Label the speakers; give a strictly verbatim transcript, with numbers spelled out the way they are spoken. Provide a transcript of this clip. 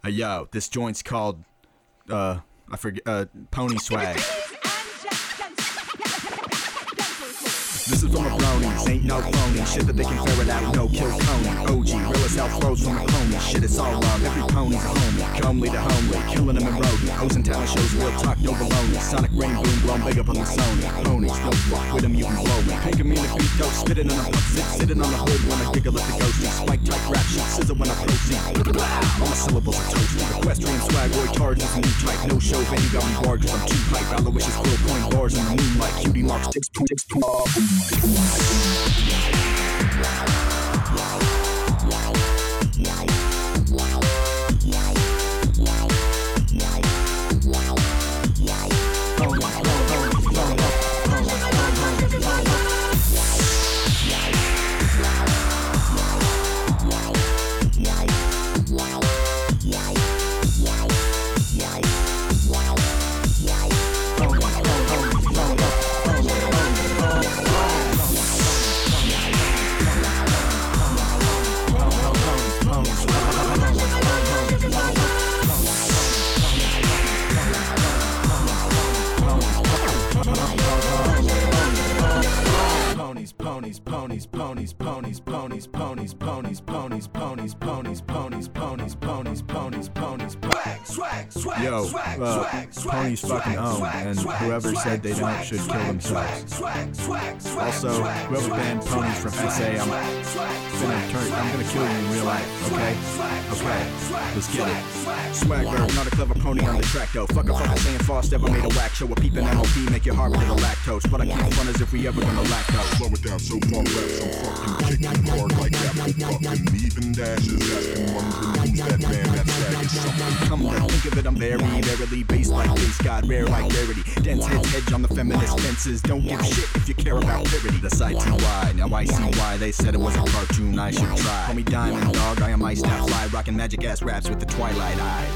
Speaker 1: Hey yo, this joint's called, uh, I forget, uh, Pony Swag. This is from a bronies, ain't no phony. Shit that they can ferret out, no kill Coney. O G, real as hell flows from a pony. Shit, it's all love, every pony's a homie. Comely to homely, killing them in roadie. O's and talent shows, real talk, no baloney. Sonic rain boom, blown big up on the Sony. Ponies, don't fuck with them, you can blow me. Pink me in the beat, dope, spitting on a puck, sit, sitting on the hood when I giggle at the ghosty. Spike type rap shit, sizzle when I proceed. All my syllables are toasty. Equestrian swag, Roy Targe is a new type. No show, Van you got me barred cause I'm too hype. Aloysius quill point bars in the moonlight. Cutie marks, ticks, ticks, ticks, Ponies, ponies, ponies, ponies, ponies, ponies, ponies, ponies, ponies, ponies, ponies, ponies, ponies, ponies, ponies, ponies. Yo, uh, ponies fucking own, and whoever said they don't should kill themselves. Also, whoever banned ponies from S A, I'm gonna turn, I'm gonna kill you in real life, okay? Okay, let's get it. Swagger, not a clever pony on the track though. Fuck a fucker saying Frost ever made a whack show. A peeping M O P make your heart with the lactose. But I keep fun as if we ever gonna lack those. Slow it down so far left, I'm fucking kicking hard like apple puffin'. Leaving dashes, asking wondering who's that man that's sagging something. Come to think of it, I'm very, verily based like base god, rare like rarity. Dense heads hedge on the feminist fences. Don't give shit if you care about purity. The site T Y, now I see why they said it was a cartoon I should try. Call me Diamond Dog, I am iced out fly, rocking magic ass raps with the Twilight Eye.